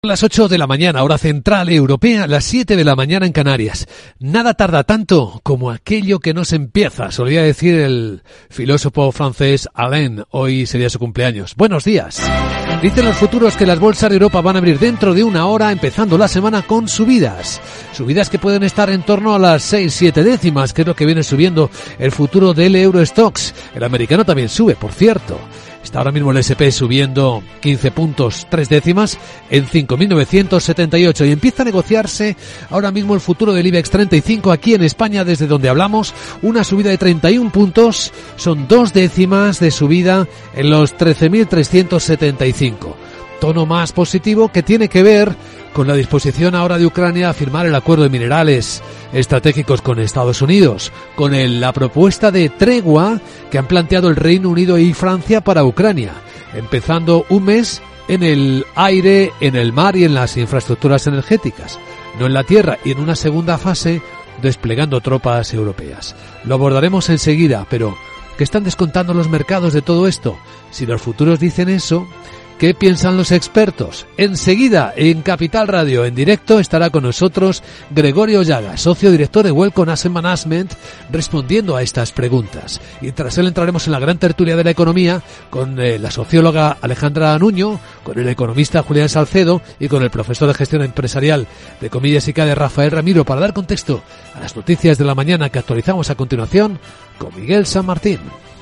Las 8 de la mañana, hora central europea, las 7 de la mañana en Canarias. Nada tarda tanto como aquello que no se empieza, solía decir el filósofo francés Alain. Hoy sería su cumpleaños. Buenos días. Dicen los futuros que las bolsas de Europa van a abrir dentro de una hora, empezando la semana con subidas. Subidas que pueden estar en torno a las 6-7 décimas, que es lo que viene subiendo el futuro del Eurostoxx. El americano también sube, por cierto. Está ahora mismo el S&P subiendo 15 puntos 3 décimas en 5.978 y empieza a negociarse ahora mismo el futuro del IBEX 35 aquí en España, desde donde hablamos, una subida de 31 puntos, son 2 décimas de subida en los 13.375. Tono más positivo que tiene que ver con la disposición ahora de Ucrania a firmar el acuerdo de minerales estratégicos con Estados Unidos, con la propuesta de tregua que han planteado el Reino Unido y Francia para Ucrania, empezando un mes en el aire, en el mar y en las infraestructuras energéticas, no en la tierra, y en una segunda fase desplegando tropas europeas. Lo abordaremos enseguida, pero ¿qué están descontando los mercados de todo esto? Si los futuros dicen eso, ¿qué piensan los expertos? Enseguida, en Capital Radio, en directo, estará con nosotros Gregorio Llagas, socio director de Welcome Asset Management, respondiendo a estas preguntas. Y tras él entraremos en la gran tertulia de la economía con la socióloga Alejandra Nuño, con el economista Julián Salcedo y con el profesor de gestión empresarial de Comillas y CADE Rafael Ramiro, para dar contexto a las noticias de la mañana que actualizamos a continuación con Miguel San Martín.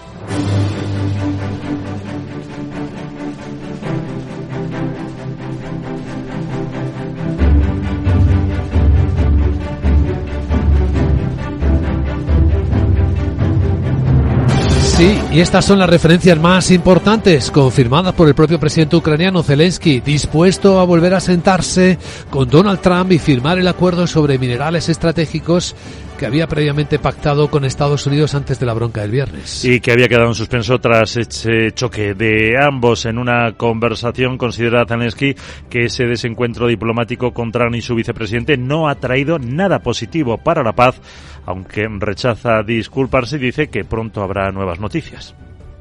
Sí, y estas son las referencias más importantes, confirmadas por el propio presidente ucraniano Zelensky, dispuesto a volver a sentarse con Donald Trump y firmar el acuerdo sobre minerales estratégicos que había previamente pactado con Estados Unidos antes de la bronca del viernes. Y que había quedado en suspenso tras ese choque de ambos. En una conversación considera Zelensky que ese desencuentro diplomático con Trump y su vicepresidente no ha traído nada positivo para la paz, aunque rechaza disculparse y dice que pronto habrá nuevas noticias.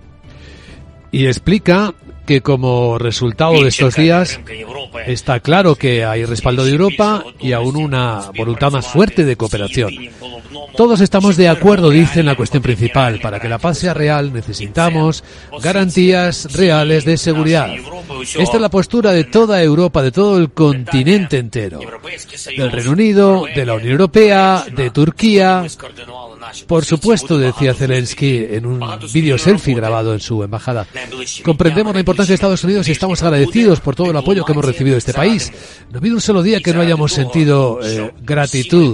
Y explica que como resultado de estos días está claro que hay respaldo de Europa y aún una voluntad más fuerte de cooperación. Todos estamos de acuerdo, dice, en la cuestión principal. Para que la paz sea real necesitamos garantías reales de seguridad. Esta es la postura de toda Europa, de todo el continente entero, del Reino Unido, de la Unión Europea, de Turquía. Por supuesto, decía Zelensky en un vídeo selfie grabado en su embajada, comprendemos la importancia de Estados Unidos y estamos agradecidos por todo el apoyo que hemos recibido de este país. No ha habido un solo día que no hayamos sentido gratitud.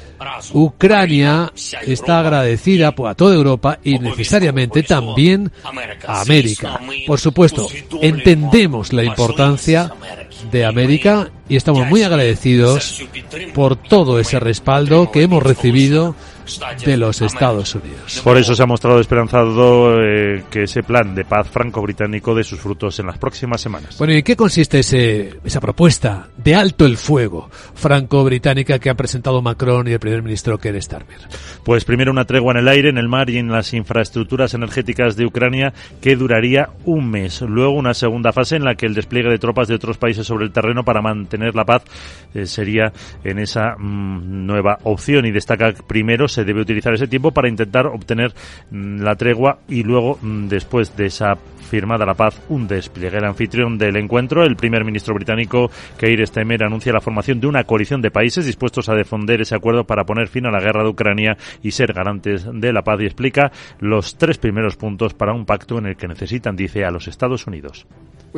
Ucrania está agradecida a toda Europa y necesariamente también a América. Por supuesto, entendemos la importancia de América y estamos muy agradecidos por todo ese respaldo que hemos recibido de los Estados Unidos. Por eso se ha mostrado esperanzado que ese plan de paz franco-británico dé sus frutos en las próximas semanas. Bueno, ¿y en qué consiste esa propuesta de alto el fuego franco-británica que han presentado Macron y el primer ministro Keir Starmer? Pues primero una tregua en el aire, en el mar y en las infraestructuras energéticas de Ucrania que duraría un mes. Luego una segunda fase en la que el despliegue de tropas de otros países sobre el terreno para mantener la paz sería en esa nueva opción, y destaca primero se debe utilizar ese tiempo para intentar obtener la tregua y luego, después de esa firmada la paz, un despliegue. El anfitrión del encuentro, el primer ministro británico Keir Starmer, anuncia la formación de una coalición de países dispuestos a defender ese acuerdo para poner fin a la guerra de Ucrania y ser garantes de la paz, y explica los 3 primeros puntos para un pacto en el que necesitan, dice, a los Estados Unidos.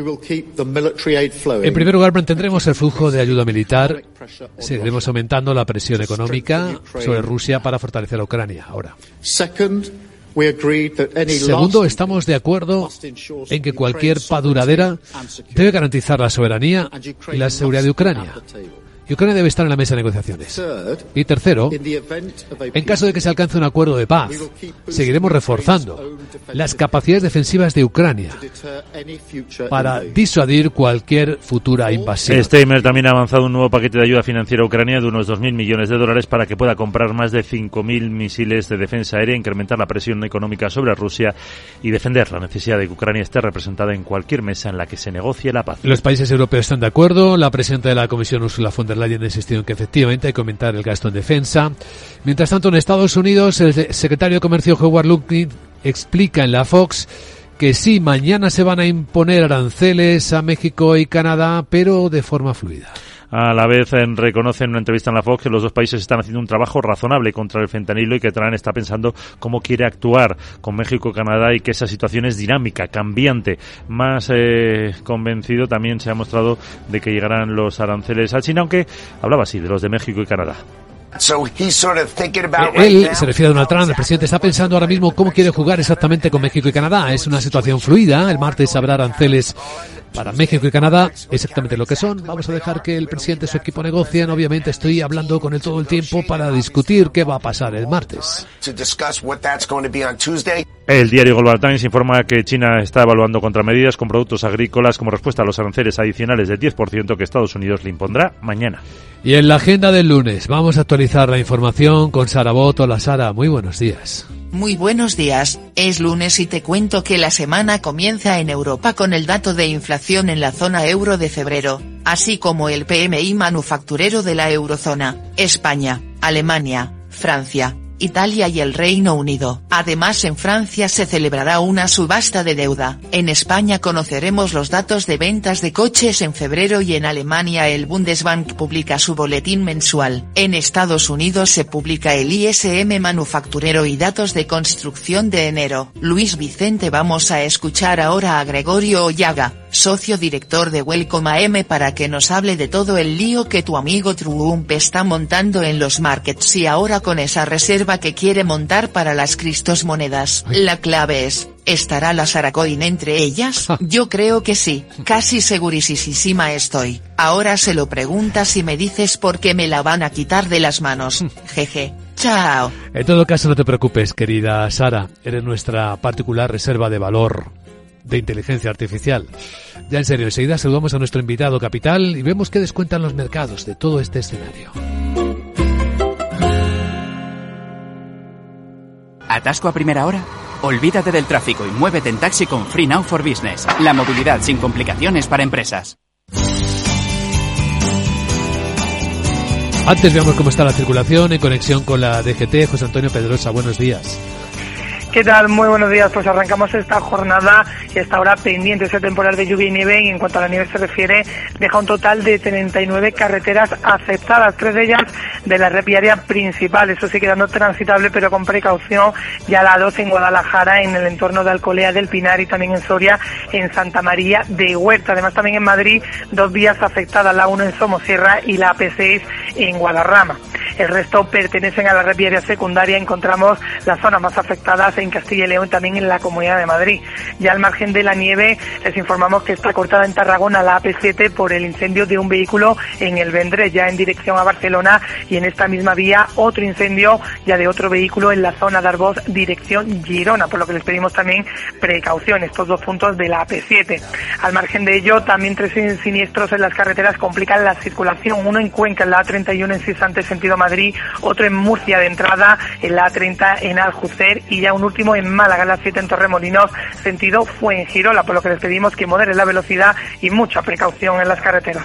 En primer lugar, mantendremos el flujo de ayuda militar. Seguiremos aumentando la presión económica sobre Rusia para fortalecer a Ucrania. Ahora, segundo, estamos de acuerdo en que cualquier paz duradera debe garantizar la soberanía y la seguridad de Ucrania. Ucrania debe estar en la mesa de negociaciones. Y tercero, en caso de que se alcance un acuerdo de paz, seguiremos reforzando las capacidades defensivas de Ucrania para disuadir cualquier futura invasión. Steinmeier también ha avanzado un nuevo paquete de ayuda financiera a Ucrania de unos 2.000 millones de dólares para que pueda comprar más de 5.000 misiles de defensa aérea, incrementar la presión económica sobre Rusia y defender la necesidad de que Ucrania esté representada en cualquier mesa en la que se negocie la paz. Los países europeos están de acuerdo. La presidenta de la Comisión, Ursula von der Leyen, ha insistido en que efectivamente hay que aumentar el gasto en defensa. Mientras tanto, en Estados Unidos, el secretario de Comercio, Howard Lutnick, explica en la Fox que sí, mañana se van a imponer aranceles a México y Canadá, pero de forma fluida. A la vez reconoce en una entrevista en la Fox que los dos países están haciendo un trabajo razonable contra el fentanilo y que Trump está pensando cómo quiere actuar con México y Canadá y que esa situación es dinámica, cambiante. Más convencido también se ha mostrado de que llegarán los aranceles a China, aunque hablaba así de los de México y Canadá. Él se refiere a Donald Trump. El presidente está pensando ahora mismo cómo quiere jugar exactamente con México y Canadá. Es una situación fluida. El martes habrá aranceles para México y Canadá, exactamente lo que son. Vamos a dejar que el presidente y su equipo negocien. Obviamente estoy hablando con él todo el tiempo para discutir qué va a pasar el martes. El diario Global Times informa que China está evaluando contramedidas con productos agrícolas como respuesta a los aranceles adicionales del 10% que Estados Unidos le impondrá mañana. Y en la agenda del lunes vamos a actualizar la información con Sara Bot. Hola Sara, muy buenos días. Muy buenos días, es lunes y te cuento que la semana comienza en Europa con el dato de inflación en la zona euro de febrero, así como el PMI manufacturero de la eurozona, España, Alemania, Francia, Italia y el Reino Unido. Además, en Francia se celebrará una subasta de deuda. En España conoceremos los datos de ventas de coches en febrero y en Alemania el Bundesbank publica su boletín mensual. En Estados Unidos se publica el ISM manufacturero y datos de construcción de enero. Luis Vicente, vamos a escuchar ahora a Gregorio Ollaga, socio director de Welcome AM, para que nos hable de todo el lío que tu amigo Trump está montando en los markets y ahora con esa reserva que quiere montar para las criptomonedas. La clave es, ¿estará la Saracoin entre ellas? Yo creo que sí, casi segurísima estoy. Ahora se lo preguntas y me dices por qué me la van a quitar de las manos. Jeje. Chao. En todo caso, no te preocupes, querida Sara, eres nuestra particular reserva de valor de inteligencia artificial. Ya en serio, enseguida saludamos a nuestro invitado capital y vemos qué descuentan los mercados de todo este escenario. ¿Atasco a primera hora? Olvídate del tráfico y muévete en taxi con Free Now for Business. La movilidad sin complicaciones para empresas. Antes veamos cómo está la circulación en conexión con la DGT. José Antonio Pedrosa, buenos días. ¿Qué tal? Muy buenos días. Pues arrancamos esta jornada y hasta ahora pendiente ese temporal de lluvia y nieve, y en cuanto a la nieve se refiere, deja un total de 39 carreteras afectadas, 3 de ellas de la red viaria principal, eso sí quedando transitable pero con precaución, ya la 12 en Guadalajara, en el entorno de Alcolea del Pinar, y también en Soria, en Santa María de Huerta. Además también en Madrid, 2 vías afectadas, la 1 en Somosierra y la AP6 en Guadarrama. El resto pertenecen a la red viaria secundaria. Encontramos las zonas más afectadas en Castilla y León, también en la Comunidad de Madrid. Ya al margen de la nieve, les informamos que está cortada en Tarragona la AP7 por el incendio de un vehículo en el Vendrés, ya en dirección a Barcelona, y en esta misma vía otro incendio ya de otro vehículo en la zona de Arboz, dirección Girona, por lo que les pedimos también precaución, estos 2 puntos de la AP7. Al margen de ello, también 3 siniestros en las carreteras complican la circulación, uno en Cuenca, en la A31 en Sisante, sentido Madrid, otro en Murcia de entrada, en la A30 en Aljucer, y ya un último en Málaga, en la 7 en Torremolinos, sentido Fuengirola, por lo que les pedimos que moderen la velocidad y mucha precaución en las carreteras.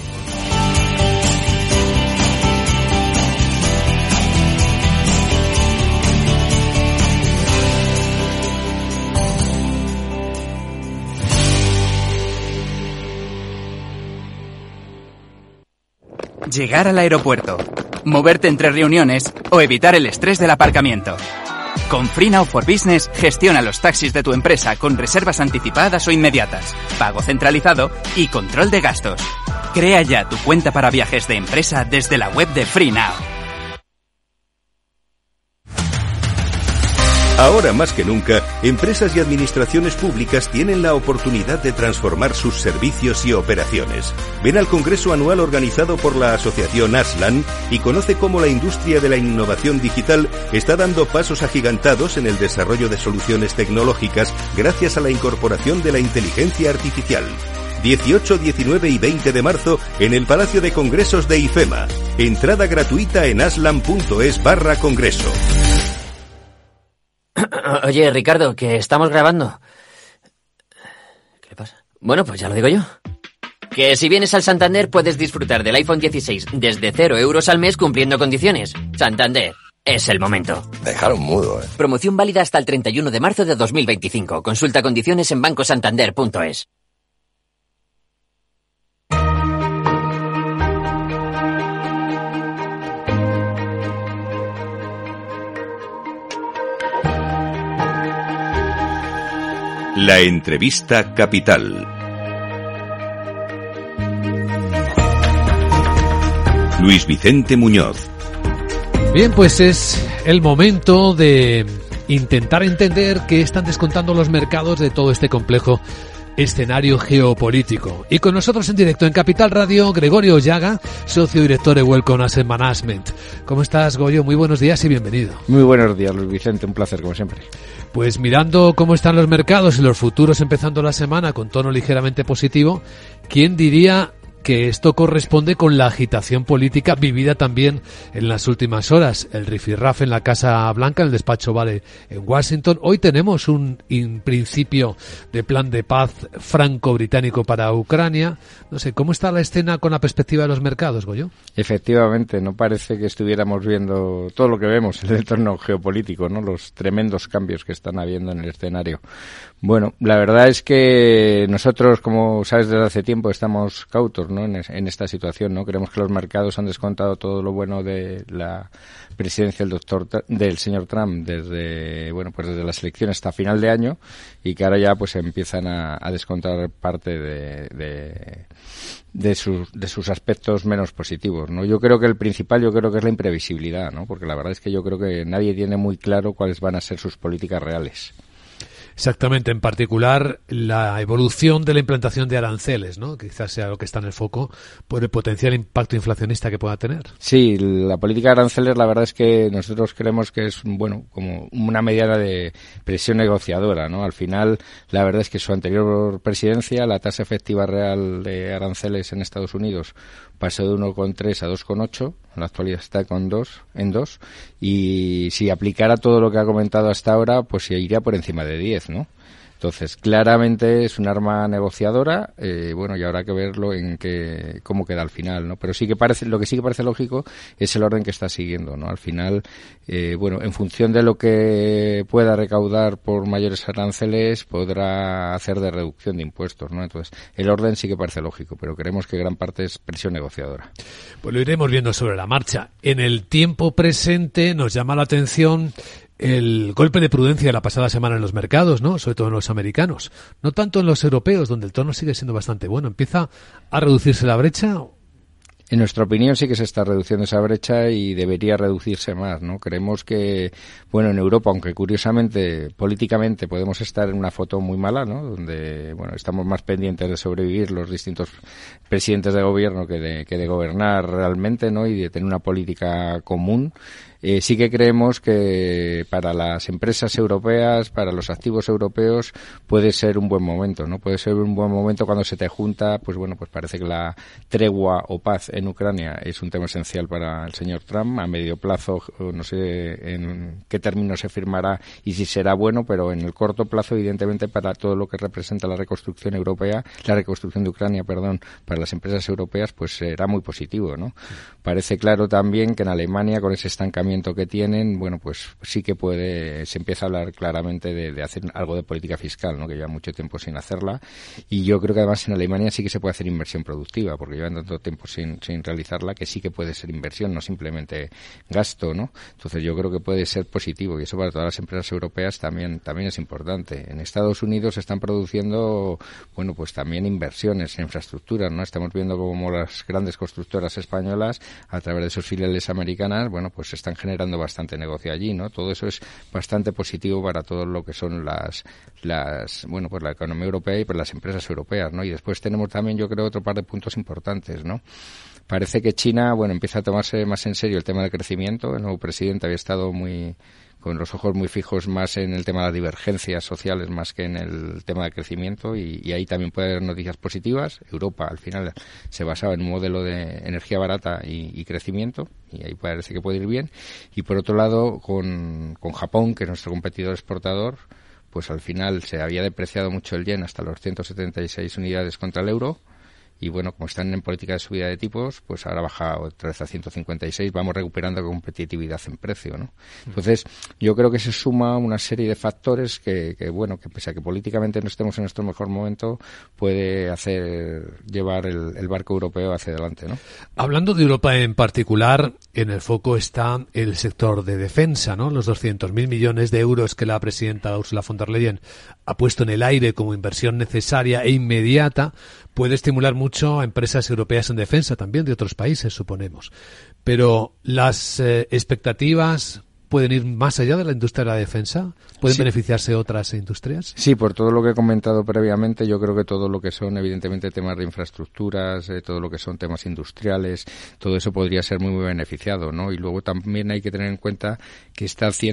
Llegar al aeropuerto, moverte entre reuniones o evitar el estrés del aparcamiento. Con Free Now for Business, gestiona los taxis de tu empresa con reservas anticipadas o inmediatas, pago centralizado y control de gastos. Crea ya tu cuenta para viajes de empresa desde la web de Free Now. Ahora más que nunca, empresas y administraciones públicas tienen la oportunidad de transformar sus servicios y operaciones. Ven al Congreso Anual organizado por la Asociación Aslan y conoce cómo la industria de la innovación digital está dando pasos agigantados en el desarrollo de soluciones tecnológicas gracias a la incorporación de la inteligencia artificial. 18, 19 y 20 de marzo en el Palacio de Congresos de IFEMA. Entrada gratuita en aslan.es/congreso. Oye, Ricardo, que estamos grabando. ¿Qué le pasa? Bueno, pues ya lo digo yo. Que si vienes al Santander puedes disfrutar del iPhone 16 desde 0 euros al mes cumpliendo condiciones. Santander, es el momento. Dejaron mudo, Promoción válida hasta el 31 de marzo de 2025. Consulta condiciones en bancosantander.es. La entrevista capital. Luis Vicente Muñoz. Bien, pues es el momento de intentar entender qué están descontando los mercados de todo este complejo escenario geopolítico. Y con nosotros en directo en Capital Radio, Gregorio Llaga, socio director de Welcome Asset Management. ¿Cómo estás, Goyo? Muy buenos días y bienvenido. Muy buenos días, Luis Vicente, un placer como siempre. Pues mirando cómo están los mercados y los futuros empezando la semana con tono ligeramente positivo, ¿quién diría que esto corresponde con la agitación política vivida también en las últimas horas? El rifirrafe en la Casa Blanca, en el despacho Oval en Washington. Hoy tenemos un principio de plan de paz franco-británico para Ucrania. No sé, ¿cómo está la escena con la perspectiva de los mercados, Goyo? Efectivamente, no parece que estuviéramos viendo todo lo que vemos en el entorno geopolítico, ¿no? Los tremendos cambios que están habiendo en el escenario. Bueno, la verdad es que nosotros, como sabes, desde hace tiempo estamos cautos, ¿no? En esta situación, ¿no? Creemos que los mercados han descontado todo lo bueno de la presidencia del señor Trump desde las elecciones hasta final de año, y que ahora ya pues empiezan a descontar parte de sus aspectos menos positivos, ¿no? Yo creo que el principal es la imprevisibilidad, ¿no? Porque la verdad es que yo creo que nadie tiene muy claro cuáles van a ser sus políticas reales. Exactamente, en particular la evolución de la implantación de aranceles, ¿no? Quizás sea lo que está en el foco por el potencial impacto inflacionista que pueda tener. Sí, la política de aranceles, la verdad es que nosotros creemos que es, como una medida de presión negociadora, ¿no? Al final, la verdad es que su anterior presidencia, la tasa efectiva real de aranceles en Estados Unidos pasó de 1,3 a 2,8, en la actualidad está en 2, y si aplicara todo lo que ha comentado hasta ahora, pues se iría por encima de 10, ¿no? Entonces, claramente es un arma negociadora, y habrá que verlo cómo queda al final, ¿no? Pero lo que sí que parece lógico es el orden que está siguiendo, ¿no? Al final, en función de lo que pueda recaudar por mayores aranceles, podrá hacer de reducción de impuestos, ¿no? Entonces, el orden sí que parece lógico, pero creemos que gran parte es presión negociadora. Pues lo iremos viendo sobre la marcha. En el tiempo presente nos llama la atención el golpe de prudencia de la pasada semana en los mercados, ¿no? Sobre todo en los americanos. No tanto en los europeos, donde el tono sigue siendo bastante bueno. ¿Empieza a reducirse la brecha? En nuestra opinión sí que se está reduciendo esa brecha y debería reducirse más, ¿no? Creemos que, en Europa, aunque curiosamente, políticamente, podemos estar en una foto muy mala, ¿no? Donde, estamos más pendientes de sobrevivir los distintos presidentes de gobierno que de gobernar realmente, ¿no? Y de tener una política común. Sí que creemos que para las empresas europeas, para los activos europeos, puede ser un buen momento, ¿no? Puede ser un buen momento cuando se te junta, pues parece que la tregua o paz en Ucrania es un tema esencial para el señor Trump. A medio plazo, no sé en qué términos se firmará y si será bueno, pero en el corto plazo, evidentemente, para todo lo que representa la reconstrucción de Ucrania, para las empresas europeas, pues será muy positivo, ¿no? Parece claro también que en Alemania, con ese estancamiento que tienen, pues sí que se empieza a hablar claramente de hacer algo de política fiscal, ¿no? Que lleva mucho tiempo sin hacerla, y yo creo que además en Alemania sí que se puede hacer inversión productiva, porque llevan tanto tiempo sin realizarla, que sí que puede ser inversión, no simplemente gasto, ¿no? Entonces yo creo que puede ser positivo, y eso para todas las empresas europeas también es importante. En Estados Unidos se están produciendo, pues también inversiones en infraestructuras, ¿no? Estamos viendo como las grandes constructoras españolas, a través de sus filiales americanas, pues están generando bastante negocio allí, ¿no? Todo eso es bastante positivo para todo lo que son pues la economía europea y para las empresas europeas, ¿no? Y después tenemos también, yo creo, otro par de puntos importantes, ¿no? Parece que China, empieza a tomarse más en serio el tema del crecimiento. El nuevo presidente había estado con los ojos muy fijos más en el tema de las divergencias sociales más que en el tema del crecimiento, y ahí también puede haber noticias positivas. Europa al final se basaba en un modelo de energía barata y crecimiento, y ahí parece que puede ir bien. Y por otro lado, con Japón, que es nuestro competidor exportador, pues al final se había depreciado mucho el yen hasta los 176 unidades contra el euro. Y como están en política de subida de tipos, pues ahora baja otra vez a 156, vamos recuperando competitividad en precio, ¿no? Entonces, yo creo que se suma una serie de factores que pese a que políticamente no estemos en nuestro mejor momento, puede llevar el barco europeo hacia adelante, ¿no? Hablando de Europa en particular, en el foco está el sector de defensa, ¿no? Los 200.000 millones de euros que la presidenta Ursula von der Leyen ha puesto en el aire como inversión necesaria e inmediata puede estimular mucho a empresas europeas en defensa, también de otros países, suponemos. Pero las expectativas pueden ir más allá de la industria de la defensa. ¿Pueden beneficiarse otras industrias? Sí, por todo lo que he comentado previamente, yo creo que todo lo que son, evidentemente, temas de infraestructuras, todo lo que son temas industriales, todo eso podría ser muy beneficiado, ¿no? Y luego también hay que tener en cuenta que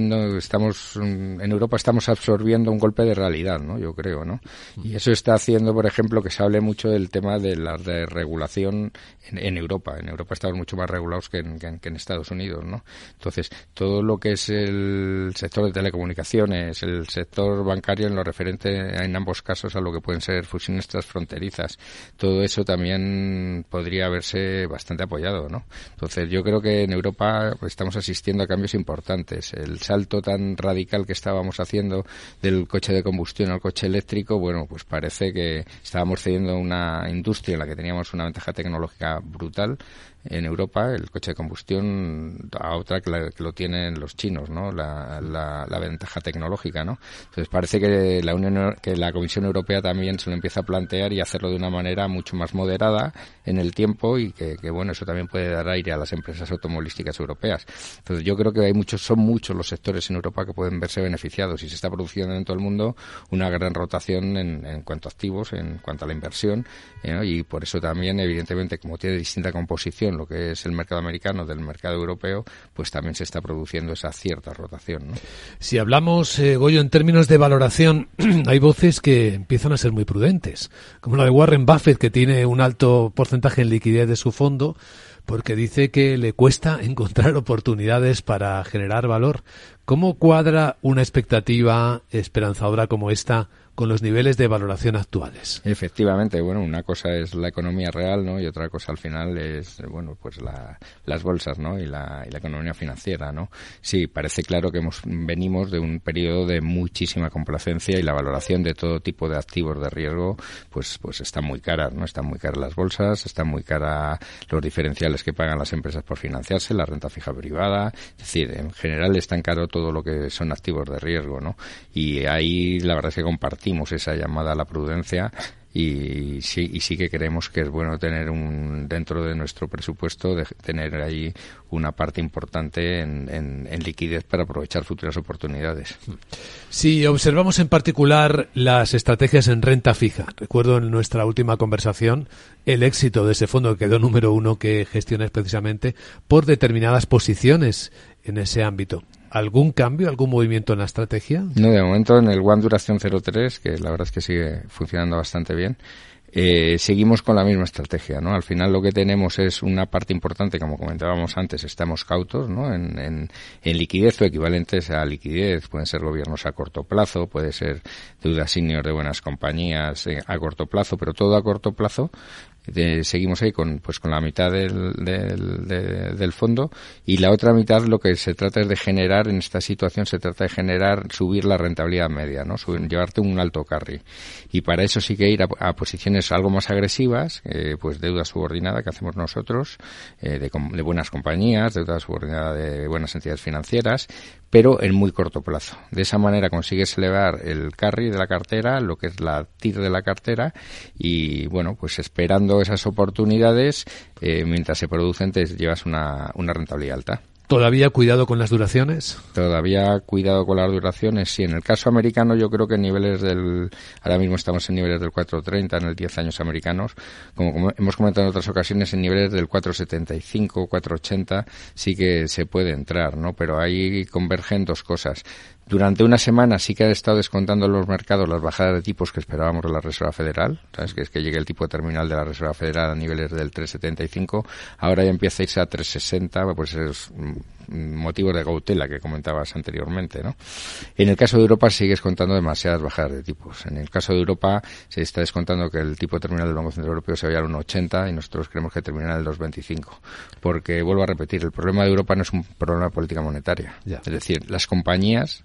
en Europa estamos absorbiendo un golpe de realidad, ¿no? Yo creo, ¿no? Y eso está haciendo, por ejemplo, que se hable mucho del tema de la regulación en Europa. En Europa estamos mucho más regulados que en Estados Unidos, ¿no? Entonces, todo lo que es el sector de telecomunicaciones, el sector bancario en lo referente en ambos casos a lo que pueden ser fusiones transfronterizas, todo eso también podría verse bastante apoyado, ¿no? Entonces yo creo que en Europa estamos asistiendo a cambios importantes. El salto tan radical que estábamos haciendo del coche de combustión al coche eléctrico, pues parece que estábamos cediendo una industria en la que teníamos una ventaja tecnológica brutal en Europa, el coche de combustión, a otra que lo tienen los chinos, ¿no? La ventaja tecnológica, ¿no? Entonces parece que la Comisión Europea también se lo empieza a plantear y hacerlo de una manera mucho más moderada en el tiempo, y que eso también puede dar aire a las empresas automovilísticas europeas. Entonces yo creo que son muchos los sectores en Europa que pueden verse beneficiados, y se está produciendo en todo el mundo una gran rotación en cuanto a activos, en cuanto a la inversión, ¿no? Y por eso también, evidentemente, como tiene distinta composición lo que es el mercado americano del mercado europeo, pues también se está produciendo esa cierta rotación, ¿no? Si hablamos, Goyo, en términos de valoración, hay voces que empiezan a ser muy prudentes, como la de Warren Buffett, que tiene un alto porcentaje en liquidez de su fondo, porque dice que le cuesta encontrar oportunidades para generar valor. ¿Cómo cuadra una expectativa esperanzadora como esta con los niveles de valoración actuales? Efectivamente, una cosa es la economía real, ¿no? Y otra cosa al final es, las bolsas, ¿no? Y la economía financiera, ¿no? Sí, parece claro que venimos de un periodo de muchísima complacencia, y la valoración de todo tipo de activos de riesgo, pues están muy caras, ¿no? Están muy caras las bolsas, están muy caras los diferenciales que pagan las empresas por financiarse, la renta fija privada, es decir, en general es tan caro todo lo que son activos de riesgo, ¿no? Y ahí la verdad es que compartimos esa llamada a la prudencia, y sí que creemos que es bueno tener dentro de nuestro presupuesto, de tener ahí una parte importante en liquidez para aprovechar futuras oportunidades. Si observamos en particular las estrategias en renta fija, recuerdo en nuestra última conversación el éxito de ese fondo que quedó número 1, que gestionas precisamente por determinadas posiciones en ese ámbito. ¿Algún cambio, algún movimiento en la estrategia? No, de momento en el One Duración 03, que la verdad es que sigue funcionando bastante bien, seguimos con la misma estrategia, ¿no? Al final lo que tenemos es una parte importante, como comentábamos antes, estamos cautos, ¿no? En liquidez o equivalentes a liquidez, pueden ser gobiernos a corto plazo, puede ser deuda senior de buenas compañías a corto plazo, pero todo a corto plazo. Seguimos ahí con la mitad del fondo, y la otra mitad lo que se trata es de generar, en esta situación se trata de subir la rentabilidad media, ¿no? Llevarte un alto carry, y para eso sí que ir a posiciones algo más agresivas, pues deuda subordinada que hacemos nosotros, de buenas compañías, deuda subordinada de buenas entidades financieras, pero en muy corto plazo. De esa manera consigues elevar el carry de la cartera, lo que es la TIR de la cartera, y pues esperando esas oportunidades, mientras se producen te llevas una rentabilidad alta. ¿Todavía cuidado con las duraciones? Todavía cuidado con las duraciones, sí. En el caso americano yo creo que ahora mismo estamos en niveles del 4.30 en el 10 años americanos. Como hemos comentado en otras ocasiones, en niveles del 4.75, 4.80 sí que se puede entrar, ¿no? Pero ahí convergen dos cosas. Durante una semana sí que ha estado descontando en los mercados las bajadas de tipos que esperábamos de la Reserva Federal, ¿sabes? Que es que llegue el tipo terminal de la Reserva Federal a niveles del 3,75, ahora ya empieza a irse a 3,60, pues es motivo de cautela que comentabas anteriormente, ¿no? En el caso de Europa sigue descontando demasiadas bajadas de tipos. En el caso de Europa se está descontando que el tipo terminal del Banco Central Europeo se vaya al 1,80 y nosotros creemos que terminará en el 2,25. Porque, vuelvo a repetir, el problema de Europa no es un problema de política monetaria. Ya. Es decir, las compañías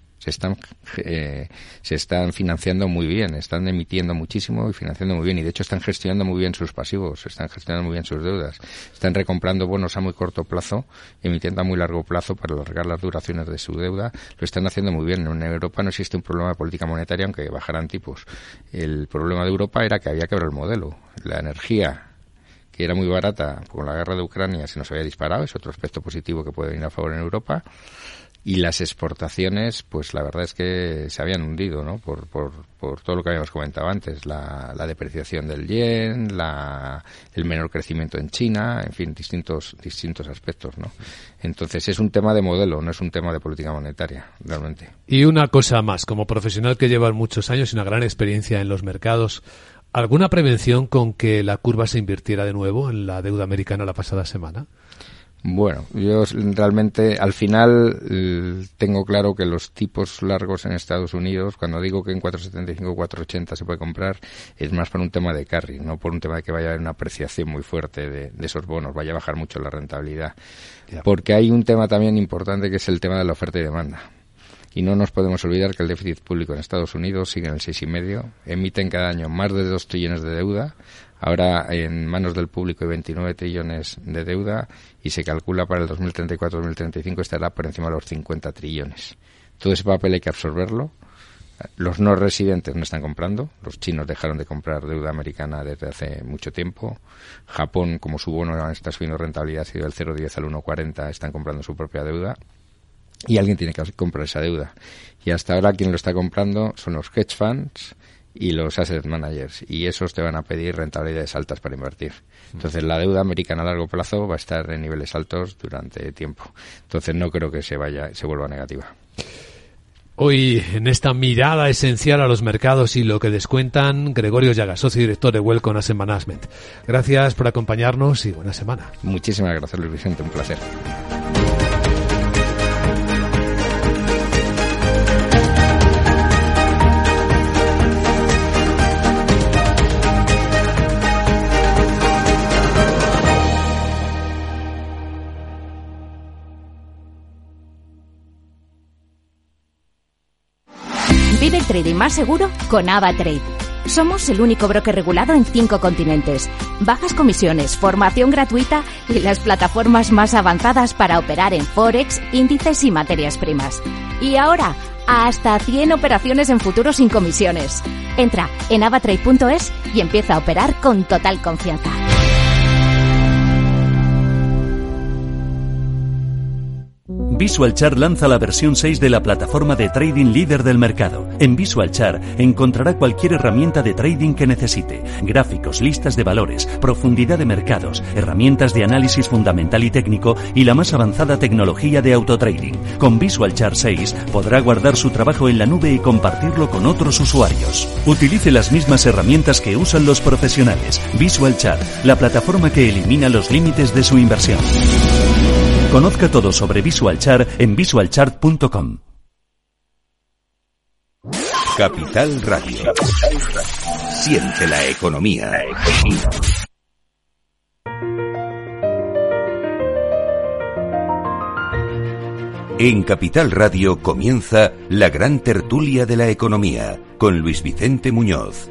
se están financiando muy bien, están emitiendo muchísimo y financiando muy bien, y de hecho están gestionando muy bien sus pasivos, están gestionando muy bien sus deudas, están recomprando bonos a muy corto plazo, emitiendo a muy largo plazo para alargar las duraciones de su deuda, lo están haciendo muy bien. En Europa no existe un problema de política monetaria, aunque bajaran tipos. El problema de Europa era que había que ver el modelo, la energía, que era muy barata con la guerra de Ucrania, se nos había disparado, es otro aspecto positivo que puede venir a favor en Europa. Y las exportaciones, pues la verdad es que se habían hundido, ¿no? Por todo lo que habíamos comentado antes, la depreciación del yen, el menor crecimiento en China, en fin, distintos aspectos, ¿no? Entonces es un tema de modelo, no es un tema de política monetaria, realmente. Y una cosa más, como profesional que lleva muchos años y una gran experiencia en los mercados, ¿alguna prevención con que la curva se invirtiera de nuevo en la deuda americana la pasada semana? Bueno, yo realmente al final tengo claro que los tipos largos en Estados Unidos, cuando digo que en 4.75 o 4.80 se puede comprar, es más por un tema de carry, no por un tema de que vaya a haber una apreciación muy fuerte de esos bonos, vaya a bajar mucho la rentabilidad. Porque hay un tema también importante que es el tema de la oferta y demanda. Y no nos podemos olvidar que el déficit público en Estados Unidos sigue en el 6,5, emiten cada año más de 2 trillones de deuda. Ahora en manos del público hay 29 trillones de deuda y se calcula para el 2034-2035 estará por encima de los 50 trillones. Todo ese papel hay que absorberlo. Los no residentes no están comprando. Los chinos dejaron de comprar deuda americana desde hace mucho tiempo. Japón, como su bono está subiendo rentabilidad, ha sido del 0,10 al 1,40, están comprando su propia deuda. Y alguien tiene que comprar esa deuda. Y hasta ahora quien lo está comprando son los hedge funds y los asset managers, y esos te van a pedir rentabilidades altas para invertir. Entonces la deuda americana a largo plazo va a estar en niveles altos durante tiempo. Entonces no creo que se vuelva negativa. Hoy, en esta mirada esencial a los mercados y lo que descuentan, Gregorio Llagas, socio y director de Welcome Asset Management. Gracias por acompañarnos y buena semana. Muchísimas gracias, Luis Vicente, un placer. Vive el trading más seguro con AvaTrade. Somos el único broker regulado en 5 continentes. Bajas comisiones, formación gratuita y las plataformas más avanzadas para operar en Forex, índices y materias primas. Y ahora, hasta 100 operaciones en futuros sin comisiones. Entra en avatrade.es y empieza a operar con total confianza. VisualChart lanza la versión 6 de la plataforma de trading líder del mercado. En VisualChart encontrará cualquier herramienta de trading que necesite. Gráficos, listas de valores, profundidad de mercados, herramientas de análisis fundamental y técnico y la más avanzada tecnología de autotrading. Con VisualChart 6 podrá guardar su trabajo en la nube y compartirlo con otros usuarios. Utilice las mismas herramientas que usan los profesionales. VisualChart, la plataforma que elimina los límites de su inversión. Conozca todo sobre VisualChart en visualchart.com. Capital Radio. Siente la economía. En Capital Radio comienza la gran tertulia de la economía con Luis Vicente Muñoz.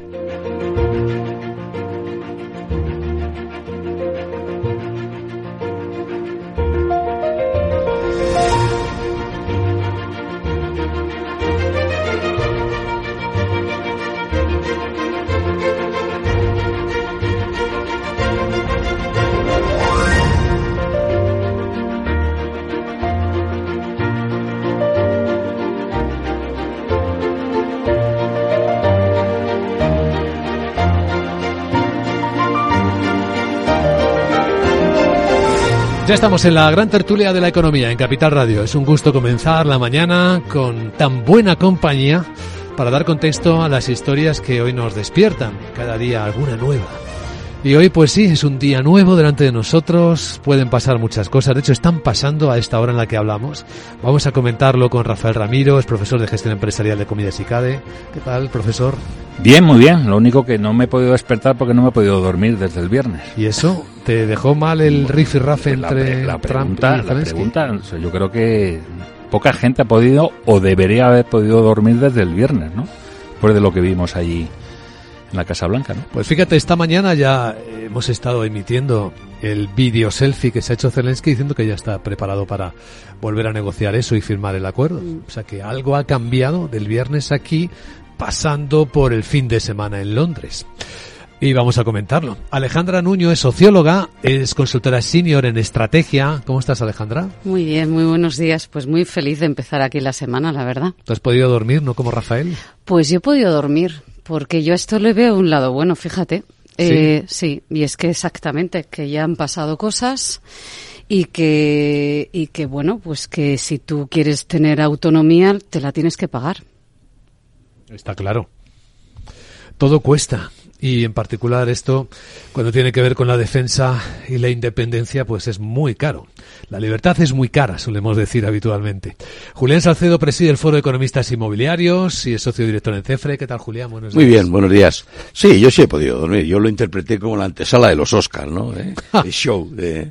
Ya estamos en la gran tertulia de la economía en Capital Radio. Es un gusto comenzar la mañana con tan buena compañía para dar contexto a las historias que hoy nos despiertan, cada día alguna nueva. Y hoy pues sí, es un día nuevo delante de nosotros, pueden pasar muchas cosas, de hecho están pasando a esta hora en la que hablamos. Vamos a comentarlo con Rafael Ramiro, es profesor de Gestión Empresarial de Comidas ICADE. ¿Qué tal, profesor? Bien, muy bien, lo único que no me he podido despertar porque no me he podido dormir desde el viernes. ¿Y eso? ¿Te dejó mal el rifirrafe entre Trump y Zelensky? Yo creo que poca gente ha podido o debería haber podido dormir desde el viernes, ¿no? Después de lo que vimos allí en la Casa Blanca, ¿no? Pues fíjate, esta mañana ya hemos estado emitiendo el vídeo selfie que se ha hecho Zelensky diciendo que ya está preparado para volver a negociar eso y firmar el acuerdo. O sea que algo ha cambiado del viernes aquí, pasando por el fin de semana en Londres. Y vamos a comentarlo. Alejandra Nuño es socióloga, es consultora senior en estrategia. ¿Cómo estás, Alejandra? Muy bien, muy buenos días. Pues muy feliz de empezar aquí la semana, la verdad. ¿Tú has podido dormir, no como Rafael? Pues yo he podido dormir, porque yo a esto le veo un lado bueno, fíjate. Sí, y es que exactamente, que ya han pasado cosas y que bueno, pues que si tú quieres tener autonomía, te la tienes que pagar. Está claro. Todo cuesta. Y en particular esto, cuando tiene que ver con la defensa y la independencia, pues es muy caro. La libertad es muy cara, solemos decir habitualmente. Julián Salcedo preside el Foro de Economistas Inmobiliarios y es socio director en CEFRE. ¿Qué tal, Julián? Buenos días. Muy bien, buenos días. Sí, yo sí he podido dormir. Yo lo interpreté como la antesala de los Oscars, ¿no? El show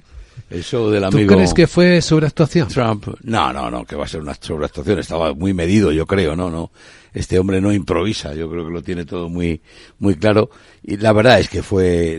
del amigo. ¿Tú crees que fue sobreactuación? Trump. No, que va a ser una sobreactuación. Estaba muy medido, yo creo, ¿no? Este hombre no improvisa, yo creo que lo tiene todo muy muy claro, y la verdad es que fue,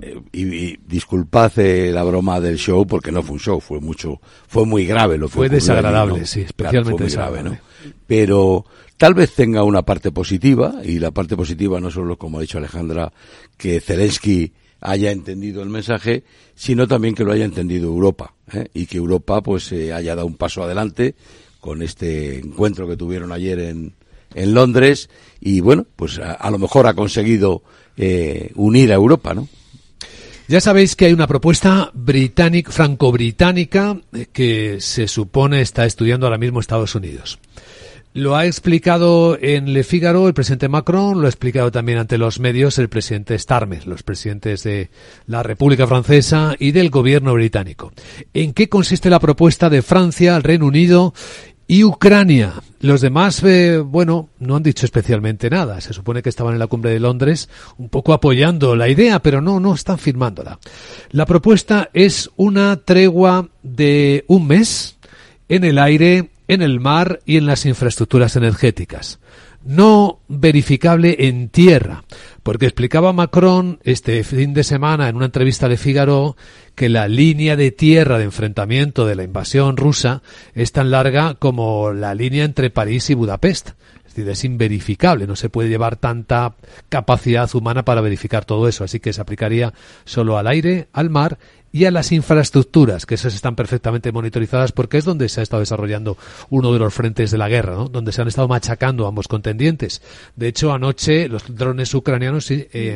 y disculpad la broma del show, porque no fue un show, fue muy grave lo que fue desagradable, ¿no? Sí, especialmente claro, desagradable, grave, ¿no? Pero tal vez tenga una parte positiva, y la parte positiva no solo, como ha dicho Alejandra, que Zelensky haya entendido el mensaje, sino también que lo haya entendido Europa, y que Europa pues haya dado un paso adelante con este encuentro que tuvieron ayer en Londres, y bueno, pues a lo mejor ha conseguido unir a Europa, ¿no? Ya sabéis que hay una propuesta franco-británica que se supone está estudiando ahora mismo Estados Unidos. Lo ha explicado en Le Figaro el presidente Macron, lo ha explicado también ante los medios el presidente Starmer, los presidentes de la República Francesa y del gobierno británico. ¿En qué consiste la propuesta de Francia, el Reino Unido y Ucrania? Los demás, no han dicho especialmente nada. Se supone que estaban en la cumbre de Londres un poco apoyando la idea, pero no están firmándola. La propuesta es una tregua de un mes en el aire, en el mar y en las infraestructuras energéticas. No verificable en tierra, porque explicaba Macron este fin de semana en una entrevista a Le Figaro que la línea de tierra de enfrentamiento de la invasión rusa es tan larga como la línea entre París y Budapest. Es decir, es inverificable, no se puede llevar tanta capacidad humana para verificar todo eso, así que se aplicaría solo al aire, al mar y a las infraestructuras, que esas están perfectamente monitorizadas porque es donde se ha estado desarrollando uno de los frentes de la guerra, ¿no? Donde se han estado machacando ambos contendientes. De hecho, anoche los drones ucranianos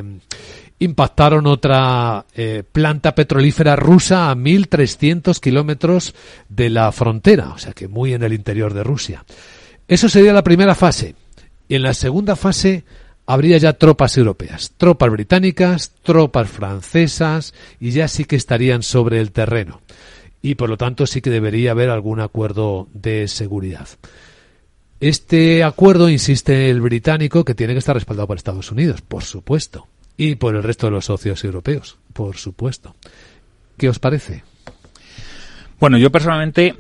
impactaron otra planta petrolífera rusa a 1.300 kilómetros de la frontera, o sea que muy en el interior de Rusia. Eso sería la primera fase. Y en la segunda fase habría ya tropas europeas, tropas británicas, tropas francesas, y ya sí que estarían sobre el terreno. Y por lo tanto sí que debería haber algún acuerdo de seguridad. Este acuerdo, insiste el británico, que tiene que estar respaldado por Estados Unidos, por supuesto, y por el resto de los socios europeos, por supuesto. ¿Qué os parece? Bueno, yo personalmente,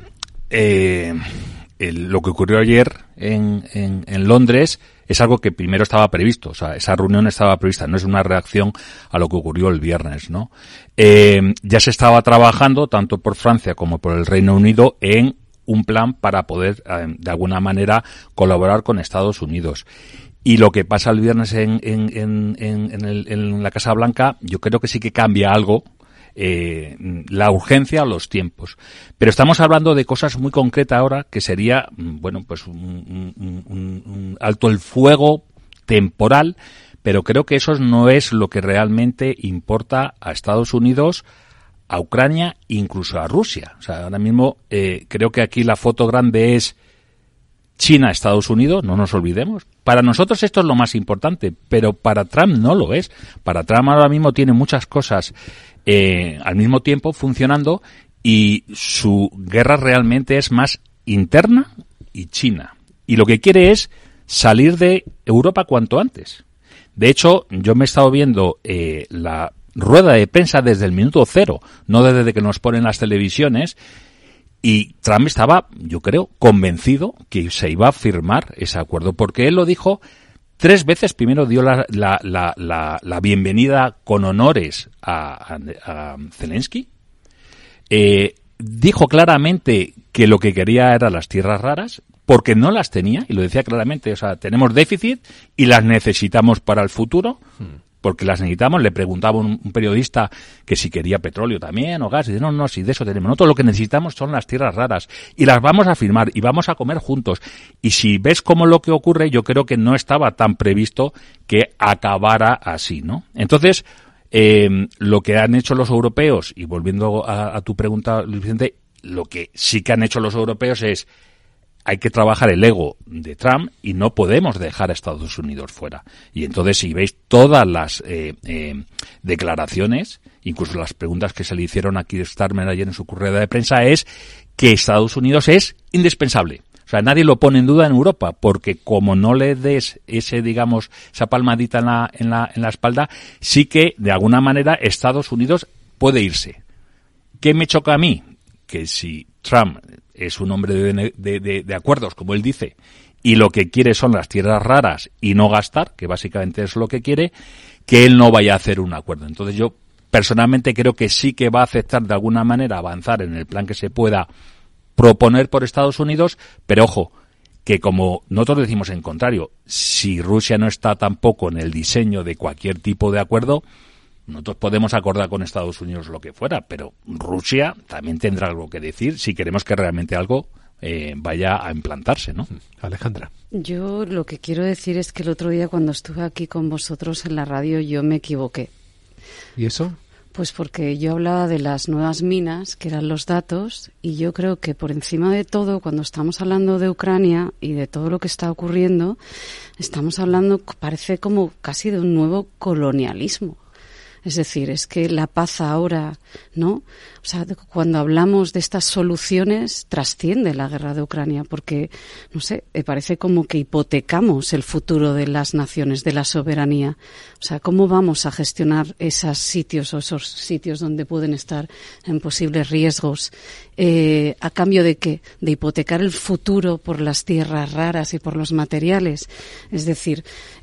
lo que ocurrió ayer en Londres es algo que primero estaba previsto, o sea, esa reunión estaba prevista, no es una reacción a lo que ocurrió el viernes, ¿no? Ya se estaba trabajando, tanto por Francia como por el Reino Unido, en un plan para poder, de alguna manera, colaborar con Estados Unidos. Y lo que pasa el viernes en la Casa Blanca, yo creo que sí que cambia algo, la urgencia o los tiempos. Pero estamos hablando de cosas muy concretas ahora, que sería, bueno, pues un alto el fuego temporal, pero creo que eso no es lo que realmente importa a Estados Unidos, a Ucrania, incluso a Rusia. O sea, ahora mismo creo que aquí la foto grande es China, Estados Unidos, no nos olvidemos. Para nosotros esto es lo más importante, pero para Trump no lo es. Para Trump ahora mismo tiene muchas cosas al mismo tiempo funcionando y su guerra realmente es más interna y China. Y lo que quiere es salir de Europa cuanto antes. De hecho, yo me he estado viendo la rueda de prensa desde el minuto cero, no desde que nos ponen las televisiones, y Trump estaba, yo creo, convencido que se iba a firmar ese acuerdo, porque él lo dijo 3 veces. Primero dio la bienvenida con honores a Zelensky. Dijo claramente que lo que quería eran las tierras raras, porque no las tenía, y lo decía claramente, o sea, tenemos déficit y las necesitamos para el futuro, porque las necesitamos. Le preguntaba un periodista que si quería petróleo también o gas, y dice, no, si de eso tenemos. Nosotros lo que necesitamos son las tierras raras, y las vamos a firmar, y vamos a comer juntos. Y si ves cómo lo que ocurre, yo creo que no estaba tan previsto que acabara así, ¿no? Entonces, lo que han hecho los europeos, y volviendo a tu pregunta, Luis Vicente, lo que sí que han hecho los europeos es: hay que trabajar el ego de Trump y no podemos dejar a Estados Unidos fuera. Y entonces, si veis todas las declaraciones, incluso las preguntas que se le hicieron a Keir Starmer ayer en su rueda de prensa, es que Estados Unidos es indispensable. O sea, nadie lo pone en duda en Europa, porque como no le des esa palmadita en la espalda, sí que de alguna manera Estados Unidos puede irse. ¿Qué me choca a mí? Que si Trump es un hombre de acuerdos, como él dice, y lo que quiere son las tierras raras y no gastar, que básicamente es lo que quiere, que él no vaya a hacer un acuerdo. Entonces yo personalmente creo que sí que va a aceptar de alguna manera avanzar en el plan que se pueda proponer por Estados Unidos, pero ojo, que como nosotros decimos en contrario, si Rusia no está tampoco en el diseño de cualquier tipo de acuerdo, nosotros podemos acordar con Estados Unidos lo que fuera, pero Rusia también tendrá algo que decir si queremos que realmente algo vaya a implantarse, ¿no? Alejandra. Yo lo que quiero decir es que el otro día cuando estuve aquí con vosotros en la radio yo me equivoqué. ¿Y eso? Pues porque yo hablaba de las nuevas minas, que eran los datos, y yo creo que por encima de todo, cuando estamos hablando de Ucrania y de todo lo que está ocurriendo, estamos hablando, parece como casi de un nuevo colonialismo. Es decir, es que la paz ahora, ¿no? O sea, cuando hablamos de estas soluciones, trasciende la guerra de Ucrania, porque, no sé, me parece como que hipotecamos el futuro de las naciones, de la soberanía. O sea, ¿cómo vamos a gestionar esos sitios donde pueden estar en posibles riesgos? ¿A cambio de qué? De hipotecar el futuro por las tierras raras y por los materiales. Es decir,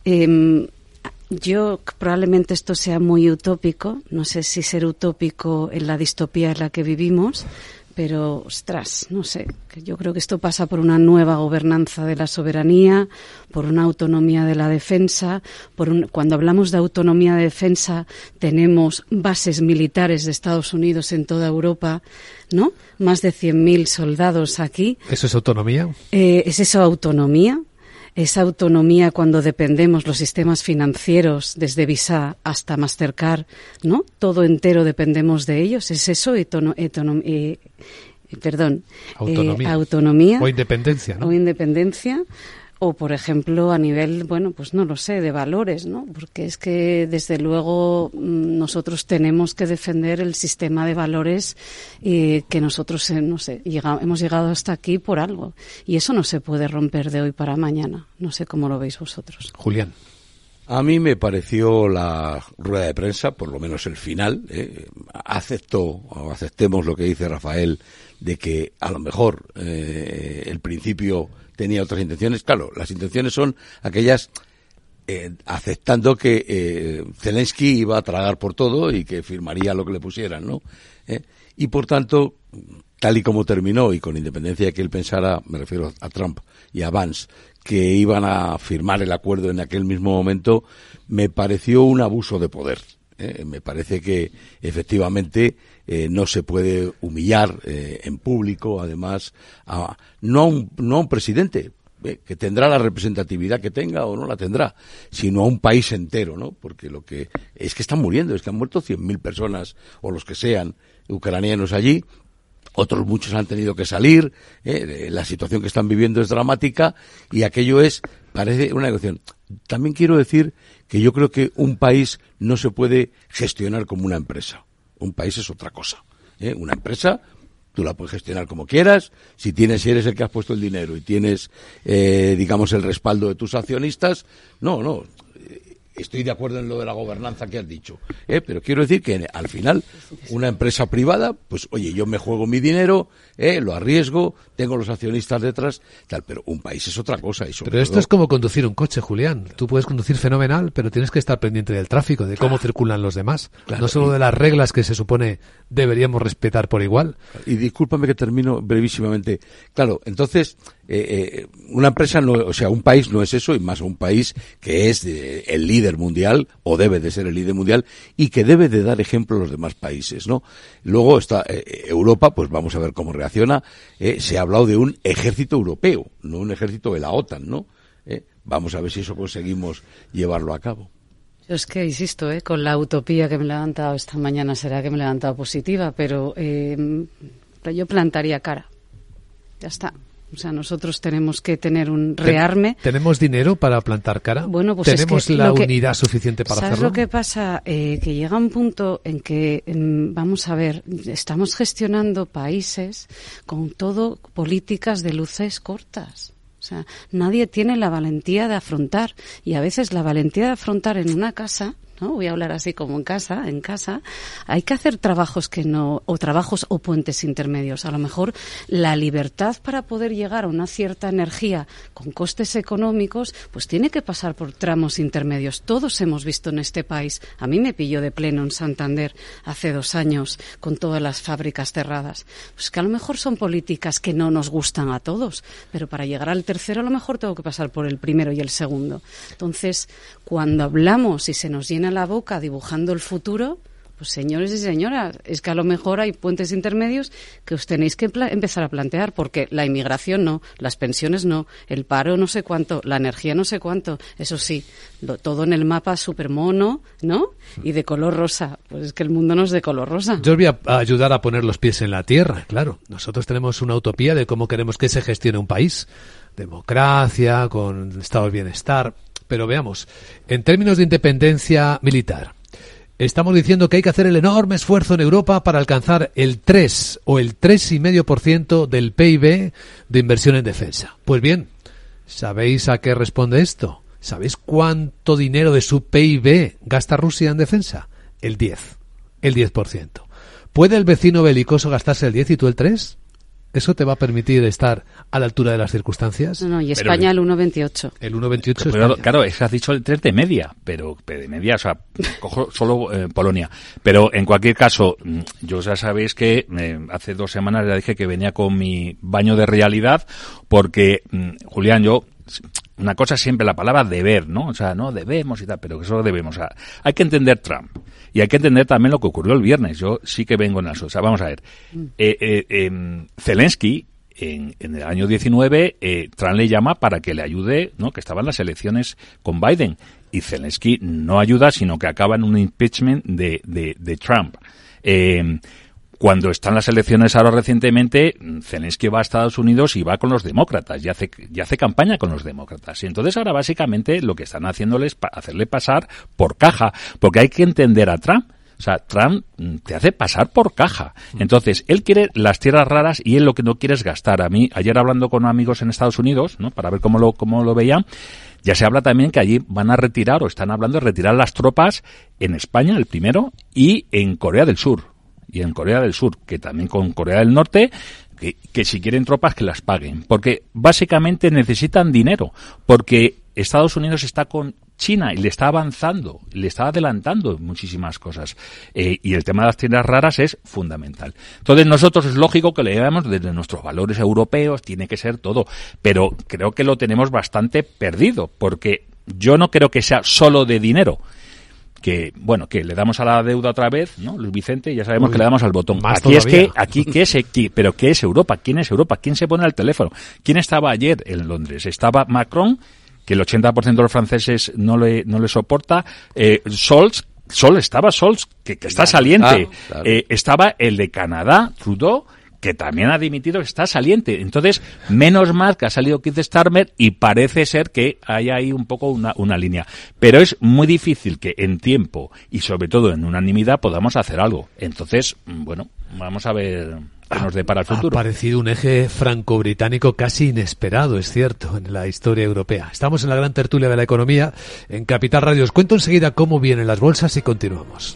yo probablemente esto sea muy utópico, no sé si ser utópico en la distopía en la que vivimos, pero ostras, no sé, yo creo que esto pasa por una nueva gobernanza de la soberanía, por una autonomía de la defensa, cuando hablamos de autonomía de defensa tenemos bases militares de Estados Unidos en toda Europa, ¿no? Más de 100.000 soldados aquí. ¿Eso es autonomía? ¿Es eso autonomía? Esa autonomía cuando dependemos los sistemas financieros, desde Visa hasta Mastercard, ¿no? Todo entero dependemos de ellos. ¿Es eso autonomía? O independencia, ¿no? O independencia. O, por ejemplo, a nivel, bueno, pues no lo sé, de valores, ¿no? Porque es que, desde luego, nosotros tenemos que defender el sistema de valores que nosotros, no sé, hemos llegado hasta aquí por algo. Y eso no se puede romper de hoy para mañana. No sé cómo lo veis vosotros. Julián. A mí me pareció la rueda de prensa, por lo menos el final, aceptemos lo que dice Rafael, de que a lo mejor el principio tenía otras intenciones. Claro, las intenciones son aquellas aceptando que Zelensky iba a tragar por todo y que firmaría lo que le pusieran, ¿no? Y por tanto, tal y como terminó, y con independencia de que él pensara, me refiero a Trump y a Vance, que iban a firmar el acuerdo en aquel mismo momento, me pareció un abuso de poder. Me parece que efectivamente no se puede humillar en público, además, no a un presidente que tendrá la representatividad que tenga o no la tendrá, sino a un país entero, ¿no? Porque lo que es que están muriendo, es que han muerto 100.000 personas o los que sean ucranianos allí. Otros muchos han tenido que salir, la situación que están viviendo es dramática y aquello parece una negociación. También quiero decir que yo creo que un país no se puede gestionar como una empresa. Un país es otra cosa. Una empresa, tú la puedes gestionar como quieras, si eres el que has puesto el dinero y tienes, digamos, el respaldo de tus accionistas, no. Estoy de acuerdo en lo de la gobernanza que has dicho, pero quiero decir que al final una empresa privada, pues oye, yo me juego mi dinero, lo arriesgo, tengo los accionistas detrás, tal, pero un país es otra cosa. Pero esto es como conducir un coche, Julián. Tú puedes conducir fenomenal, pero tienes que estar pendiente del tráfico, de cómo circulan los demás, no solo de las reglas que se supone deberíamos respetar por igual. Y discúlpame que termino brevísimamente. Claro, entonces una empresa un país no es eso, y más un país que es el líder mundial, o debe de ser el líder mundial, y que debe de dar ejemplo a los demás países, ¿no? Luego está Europa, pues vamos a ver cómo reacciona. Se ha hablado de un ejército europeo, no un ejército de la OTAN, ¿no? Vamos a ver si eso conseguimos llevarlo a cabo. Yo es que insisto, con la utopía que me he levantado esta mañana, será que me he levantado positiva, pero yo plantaría cara. Ya está. O sea, nosotros tenemos que tener un rearme. ¿Tenemos dinero para plantar cara? Bueno, pues ¿tenemos la unidad suficiente para hacerlo? ¿Sabes lo que pasa? Que llega un punto en que, vamos a ver, estamos gestionando países con todo políticas de luces cortas. O sea, nadie tiene la valentía de afrontar. Y a veces la valentía de afrontar en una casa, ¿no? Voy a hablar así como en casa, hay que hacer trabajos trabajos o puentes intermedios. A lo mejor la libertad para poder llegar a una cierta energía con costes económicos, pues tiene que pasar por tramos intermedios. Todos hemos visto en este país. A mí me pilló de pleno en Santander hace 2 años con todas las fábricas cerradas. Pues que a lo mejor son políticas que no nos gustan a todos, pero para llegar al tercero a lo mejor tengo que pasar por el primero y el segundo. Entonces, cuando hablamos y se nos llena la boca dibujando el futuro, pues señores y señoras, es que a lo mejor hay puentes intermedios que os tenéis que empezar a plantear, porque la inmigración no, las pensiones no, el paro no sé cuánto, la energía no sé cuánto, eso sí, todo en el mapa súper mono, ¿no? Y de color rosa, pues es que el mundo no es de color rosa. Yo os voy a ayudar a poner los pies en la tierra, claro. Nosotros tenemos una utopía de cómo queremos que se gestione un país. Democracia, con estado de bienestar. Pero veamos, en términos de independencia militar, estamos diciendo que hay que hacer el enorme esfuerzo en Europa para alcanzar el 3 o el 3,5% del PIB de inversión en defensa. Pues bien, ¿sabéis a qué responde esto? ¿Sabéis cuánto dinero de su PIB gasta Rusia en defensa? El 10%. ¿Puede el vecino belicoso gastarse el 10 y tú el 3%? ¿Eso te va a permitir estar a la altura de las circunstancias? No, y España el 1,28. El 1,28 pero, claro, es que has dicho el 3 de media, pero de media, o sea, cojo solo Polonia. Pero en cualquier caso, yo ya sabéis que hace 2 semanas ya dije que venía con mi baño de realidad, porque, Julián, una cosa es siempre la palabra deber, ¿no? O sea, no debemos y tal, pero que solo debemos. O sea, hay que entender Trump y hay que entender también lo que ocurrió el viernes. Yo sí que vengo en eso. O sea, vamos a ver. Zelensky, en el año 19, Trump le llama para que le ayude, ¿no? Que estaban las elecciones con Biden. Y Zelensky no ayuda, sino que acaba en un impeachment de Trump. Cuando están las elecciones ahora recientemente, Zelensky va a Estados Unidos y va con los demócratas, y hace campaña con los demócratas. Y entonces ahora básicamente lo que están haciéndole es hacerle pasar por caja, porque hay que entender a Trump. O sea, Trump te hace pasar por caja. Entonces, él quiere las tierras raras y él lo que no quiere es gastar. A mí, ayer hablando con amigos en Estados Unidos, ¿no? Para ver cómo lo veían, ya se habla también que allí van a retirar, o están hablando de retirar las tropas en España, el primero, y en Corea del Sur. Y en Corea del Sur, que también con Corea del Norte, que si quieren tropas que las paguen. Porque básicamente necesitan dinero. Porque Estados Unidos está con China y le está avanzando, le está adelantando muchísimas cosas. Y el tema de las tierras raras es fundamental. Entonces nosotros es lógico que le veamos desde nuestros valores europeos, tiene que ser todo. Pero creo que lo tenemos bastante perdido. Porque yo no creo que sea solo de dinero. Que le damos a la deuda otra vez, ¿no? Luis Vicente, ya sabemos que le damos al botón. Aquí pero ¿qué es Europa? ¿Quién es Europa? ¿Quién se pone al teléfono? ¿Quién estaba ayer en Londres? Estaba Macron, que el 80% de los franceses no le soporta, Scholz, Scholz, que está saliente. Claro. Estaba el de Canadá, Trudeau, que también ha dimitido, está saliente. Entonces, menos mal que ha salido Keir Starmer y parece ser que hay ahí un poco una línea. Pero es muy difícil que en tiempo y sobre todo en unanimidad podamos hacer algo. Entonces, bueno, vamos a ver qué nos depara el futuro. Ha parecido un eje franco-británico casi inesperado, es cierto, en la historia europea. Estamos en la gran tertulia de la economía en Capital Radio. Os cuento enseguida cómo vienen las bolsas y continuamos.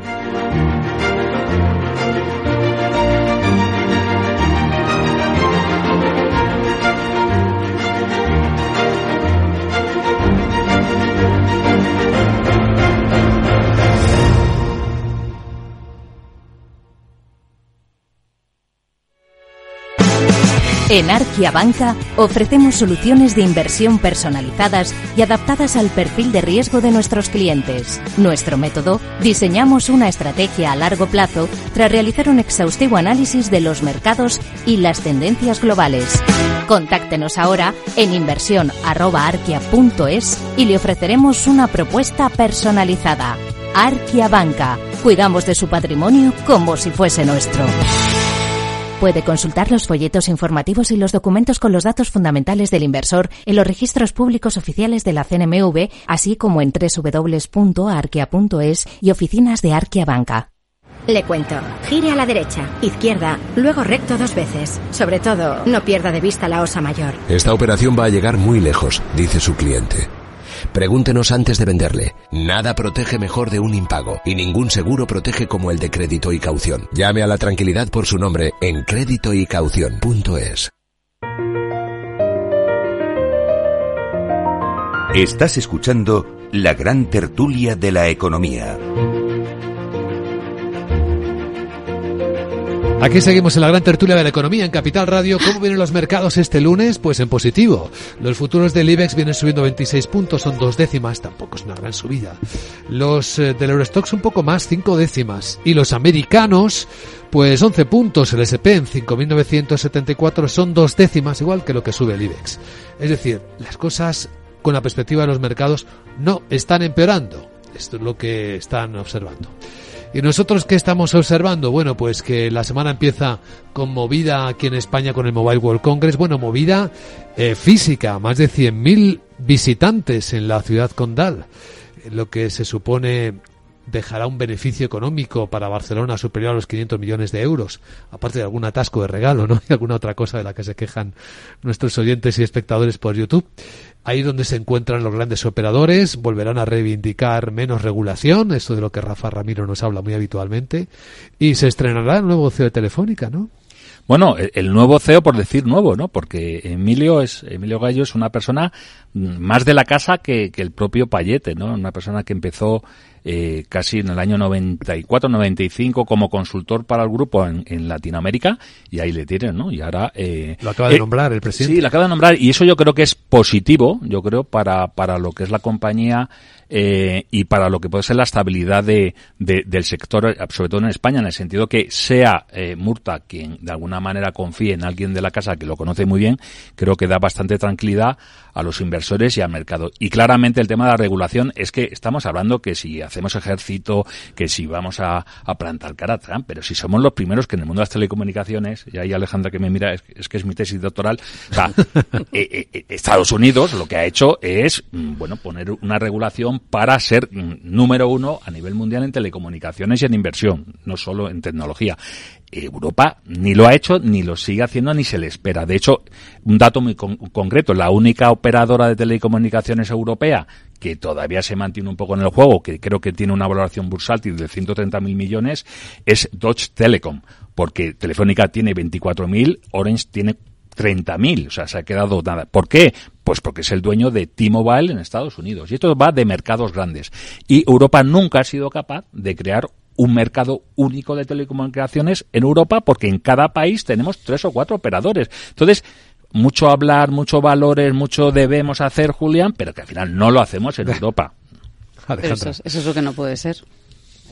En Arquia Banca ofrecemos soluciones de inversión personalizadas y adaptadas al perfil de riesgo de nuestros clientes. Nuestro método, diseñamos una estrategia a largo plazo tras realizar un exhaustivo análisis de los mercados y las tendencias globales. Contáctenos ahora en inversión@arquia.es y le ofreceremos una propuesta personalizada. Arquia Banca. Cuidamos de su patrimonio como si fuese nuestro. Puede consultar los folletos informativos y los documentos con los datos fundamentales del inversor en los registros públicos oficiales de la CNMV, así como en www.arquia.es y oficinas de Arquia Banca. Le cuento. Gire a la derecha, izquierda, luego recto 2 veces. Sobre todo, no pierda de vista la osa mayor. Esta operación va a llegar muy lejos, dice su cliente. Pregúntenos antes de venderle. Nada protege mejor de un impago y ningún seguro protege como el de Crédito y Caución. Llame a la tranquilidad por su nombre en créditoycaución.es. Estás escuchando la gran tertulia de la economía. Aquí seguimos en la gran tertulia de la economía en Capital Radio. ¿Cómo vienen los mercados este lunes? Pues en positivo. Los futuros del IBEX vienen subiendo 26 puntos, son 2 décimas, tampoco es una gran subida. Los del Eurostoxx un poco más, 5 décimas. Y los americanos, pues 11 puntos, el S&P en 5.974 son 2 décimas, igual que lo que sube el IBEX. Es decir, las cosas con la perspectiva de los mercados no están empeorando. Esto es lo que están observando. ¿Y nosotros qué estamos observando? Bueno, pues que la semana empieza con movida aquí en España con el Mobile World Congress. Bueno, movida física, más de 100.000 visitantes en la ciudad condal, lo que se supone dejará un beneficio económico para Barcelona superior a los 500 millones de euros, aparte de algún atasco de regalo, ¿no? Y alguna otra cosa de la que se quejan nuestros oyentes y espectadores por YouTube. Ahí donde se encuentran los grandes operadores, volverán a reivindicar menos regulación, esto de lo que Rafa Ramiro nos habla muy habitualmente, y se estrenará el nuevo CEO de Telefónica, ¿no? Bueno, el nuevo CEO, por decir nuevo, ¿no? Porque Emilio Gallo es una persona más de la casa que el propio Payete, ¿no? Una persona que empezó casi en el año 94-95 como consultor para el grupo en Latinoamérica, y ahí le tienen, ¿no? Y ahora lo acaba de nombrar el presidente. Sí, lo acaba de nombrar, y eso yo creo que es positivo, yo creo, para lo que es la compañía y para lo que puede ser la estabilidad del sector, sobre todo en España, en el sentido que sea Murta quien de alguna manera confíe en alguien de la casa que lo conoce muy bien, creo que da bastante tranquilidad a los inversores y al mercado. Y claramente el tema de la regulación es que estamos hablando que si hacemos ejército, que si vamos a plantar cara a Trump, pero si somos los primeros que en el mundo de las telecomunicaciones, y ahí Alejandra que me mira, es que es mi tesis doctoral, o sea, Estados Unidos lo que ha hecho es, bueno, poner una regulación para ser número 1 a nivel mundial en telecomunicaciones y en inversión, no solo en tecnología. Europa ni lo ha hecho, ni lo sigue haciendo, ni se le espera. De hecho, un dato muy concreto, la única operadora de telecomunicaciones europea que todavía se mantiene un poco en el juego, que creo que tiene una valoración bursátil de 130.000 millones, es Deutsche Telekom, porque Telefónica tiene 24.000, Orange tiene 30.000, o sea, se ha quedado nada. ¿Por qué? Pues porque es el dueño de T-Mobile en Estados Unidos. Y esto va de mercados grandes. Y Europa nunca ha sido capaz de crear un mercado único de telecomunicaciones en Europa, porque en cada país tenemos 3 o 4 operadores. Entonces, mucho hablar, mucho valores, mucho debemos hacer, Julián, pero que al final no lo hacemos en Europa. Pero eso es lo que no puede ser.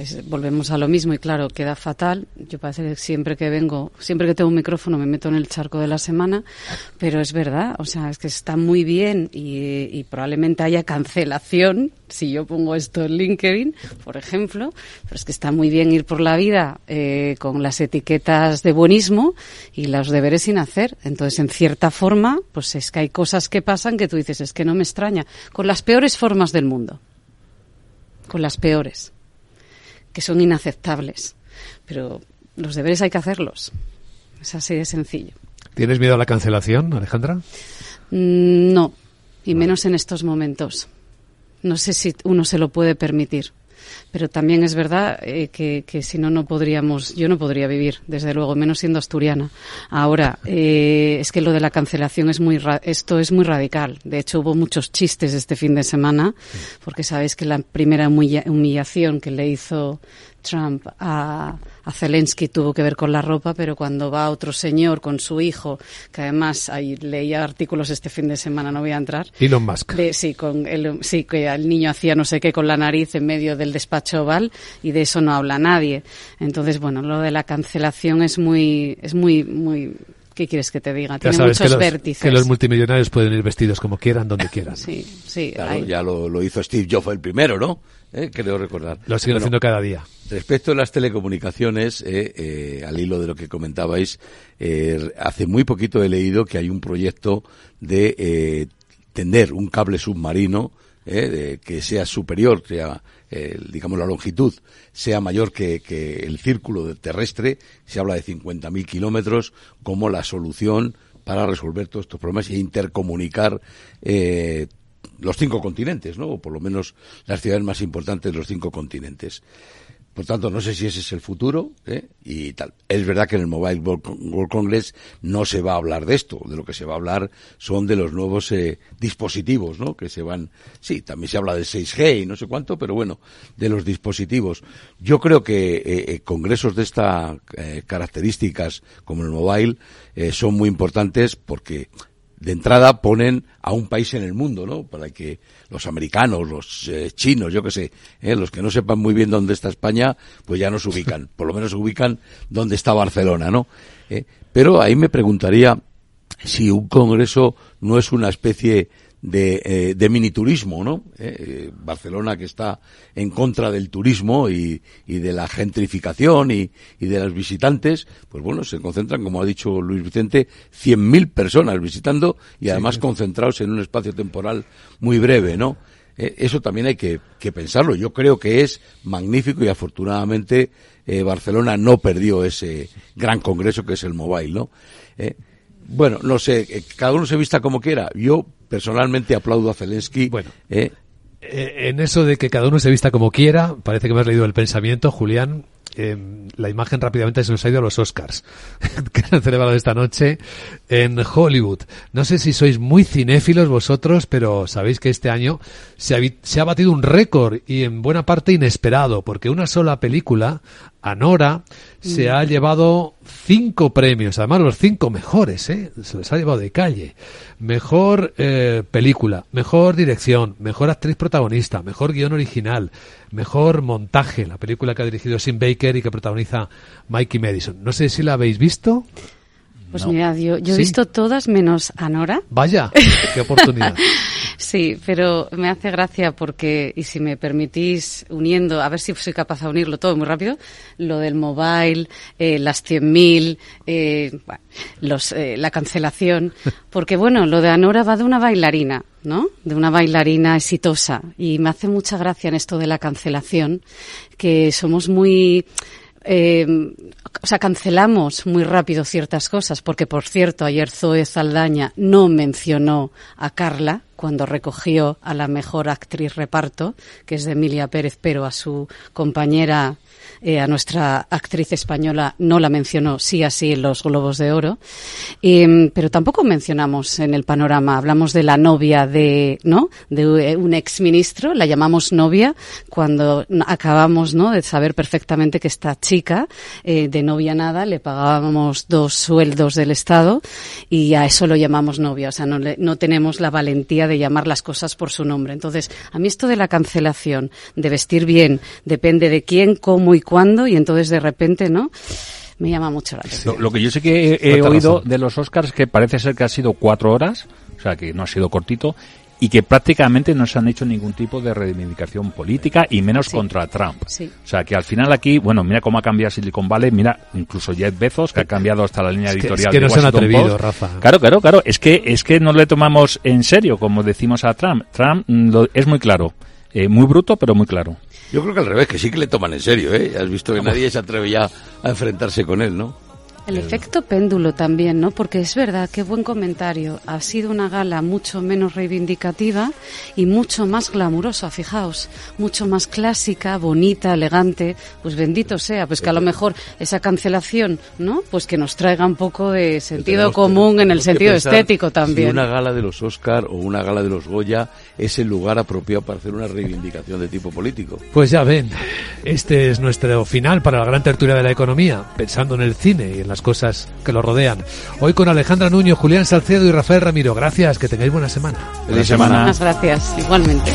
volvemos a lo mismo y claro, queda fatal. Yo parece que siempre que tengo un micrófono me meto en el charco de la semana, pero es verdad, o sea, es que está muy bien y probablemente haya cancelación si yo pongo esto en LinkedIn, por ejemplo, pero es que está muy bien ir por la vida con las etiquetas de buenismo y los deberes sin hacer. Entonces, en cierta forma, pues es que hay cosas que pasan que tú dices, es que no me extraña, con las peores formas del mundo. Con las peores, que son inaceptables. Pero los deberes hay que hacerlos. Es así de sencillo. ¿Tienes miedo a la cancelación, Alejandra? No, y menos en estos momentos. No sé si uno se lo puede permitir. Pero también es verdad que si no, yo no podría vivir, desde luego, menos siendo asturiana. Ahora, es que lo de la cancelación esto es muy radical. De hecho, hubo muchos chistes este fin de semana, porque sabéis que la primera humillación que le hizo Trump a Zelensky tuvo que ver con la ropa, pero cuando va otro señor con su hijo, que además ahí leía artículos este fin de semana, no voy a entrar. Elon Musk. Que el niño hacía no sé qué con la nariz en medio del despacho oval y de eso no habla nadie. Entonces, bueno, lo de la cancelación es muy ¿qué quieres que te diga? Tiene muchos vértices. Que los multimillonarios pueden ir vestidos como quieran, donde quieran. Sí. Claro, ya lo hizo Steve Jobs el primero, ¿no? Creo recordar. Lo siguen haciendo cada día. Respecto a las telecomunicaciones, al hilo de lo que comentabais, hace muy poquito he leído que hay un proyecto de tender un cable submarino que sea superior, digamos la longitud, sea mayor que el círculo terrestre. Se habla de 50.000 kilómetros como la solución para resolver todos estos problemas e intercomunicar los 5 continentes, ¿no? O por lo menos las ciudades más importantes de los 5 continentes. Por tanto, no sé si ese es el futuro, y tal. Es verdad que en el Mobile World Congress no se va a hablar de esto. De lo que se va a hablar son de los nuevos dispositivos, ¿no? Que se van. Sí, también se habla del 6G y no sé cuánto, pero bueno, de los dispositivos. Yo creo que congresos de estas características, como el Mobile, son muy importantes porque de entrada ponen a un país en el mundo, ¿no? Para que los americanos, los chinos, yo qué sé, los que no sepan muy bien dónde está España, pues ya nos ubican. Por lo menos se ubican dónde está Barcelona, ¿no? Pero ahí me preguntaría si un congreso no es una especie de miniturismo, ¿no? Barcelona, que está en contra del turismo y de la gentrificación y de los visitantes, pues bueno, se concentran, como ha dicho Luis Vicente, 100.000 personas visitando y además concentrados en un espacio temporal muy breve, ¿no? Eso también hay que pensarlo. Yo creo que es magnífico y afortunadamente Barcelona no perdió ese gran congreso que es el Mobile, ¿no? Bueno, no sé, cada uno se vista como quiera. Yo personalmente aplaudo a Zelensky. Bueno, en eso de que cada uno se vista como quiera, parece que me has leído el pensamiento, Julián. La imagen rápidamente se nos ha ido a los Oscars, que se han celebrado esta noche en Hollywood. No sé si sois muy cinéfilos vosotros, pero sabéis que este año se ha batido un récord y en buena parte inesperado, porque una sola película, Anora, se ha llevado 5 premios, además los 5 mejores, se les ha llevado de calle. Mejor película, mejor dirección, mejor actriz protagonista, mejor guión original, mejor montaje, la película que ha dirigido Sim Baker y que protagoniza Mikey Madison. No sé si la habéis visto. Pues no. Mira, yo he visto todas menos Anora. Vaya, qué oportunidad. Sí, pero me hace gracia porque, y si me permitís, uniendo, a ver si soy capaz de unirlo todo muy rápido, lo del mobile, las 100.000, la cancelación, porque bueno, lo de Anora va de una bailarina, ¿no? De una bailarina exitosa, y me hace mucha gracia en esto de la cancelación, que somos muy... cancelamos muy rápido ciertas cosas, porque por cierto ayer Zoe Saldaña no mencionó a Carla cuando recogió a la mejor actriz reparto, que es de Emilia Pérez, pero a su compañera a nuestra actriz española no la mencionó sí así en los Globos de Oro, pero tampoco mencionamos en el panorama, hablamos de la novia de un exministro, la llamamos novia cuando acabamos, ¿no?, de saber perfectamente que esta chica de novia nada le pagábamos 2 sueldos del Estado y a eso lo llamamos novia, o sea, no tenemos la valentía de llamar las cosas por su nombre. Entonces, a mí esto de la cancelación, de vestir bien, depende de quién, cómo y cuándo, y entonces de repente, ¿no?, me llama mucho la atención. Lo que yo sí que he oído de los Oscars que parece ser que ha sido 4 horas, o sea que no ha sido cortito, y que prácticamente no se han hecho ningún tipo de reivindicación política y menos contra Trump. Sí. O sea que al final aquí, bueno, mira cómo ha cambiado Silicon Valley, mira incluso Jeff Bezos, que ha cambiado hasta la línea editorial es que de no se han Washington atrevido, Post. Rafa. Claro, es que no le tomamos en serio, como decimos a Trump. Trump es muy claro, muy bruto, pero muy claro. Yo creo que al revés, que sí que le toman en serio, ¿eh? Has visto que nadie se atreve ya a enfrentarse con él, ¿no? El efecto péndulo también, ¿no? Porque es verdad, qué buen comentario. Ha sido una gala mucho menos reivindicativa y mucho más glamurosa, fijaos. Mucho más clásica, bonita, elegante. Pues bendito sea, pues que a lo mejor esa cancelación, ¿no?, pues que nos traiga un poco de sentido común en el sentido estético también. Si una gala de los Oscar o una gala de los Goya es el lugar apropiado para hacer una reivindicación de tipo político. Pues ya ven, este es nuestro final para la gran tertulia de la economía, pensando en el cine y en las cosas que lo rodean. Hoy con Alejandra Nuño, Julián Salcedo y Rafael Ramiro. Gracias, que tengáis buena semana. Feliz semana. Muchas gracias, igualmente.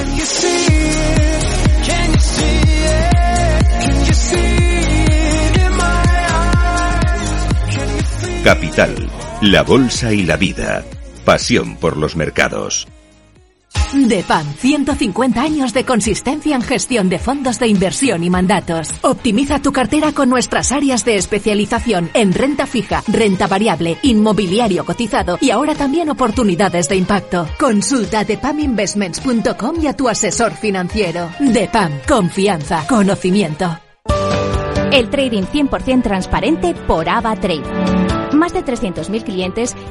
Capital, la bolsa y la vida. Pasión por los mercados. DEPAM, 150 años de consistencia en gestión de fondos de inversión y mandatos. Optimiza tu cartera con nuestras áreas de especialización en renta fija, renta variable, inmobiliario cotizado y ahora también oportunidades de impacto. Consulta depaminvestments.com y a tu asesor financiero. DEPAM, confianza, conocimiento. El trading 100% transparente por AvaTrade. Más de 300.000 clientes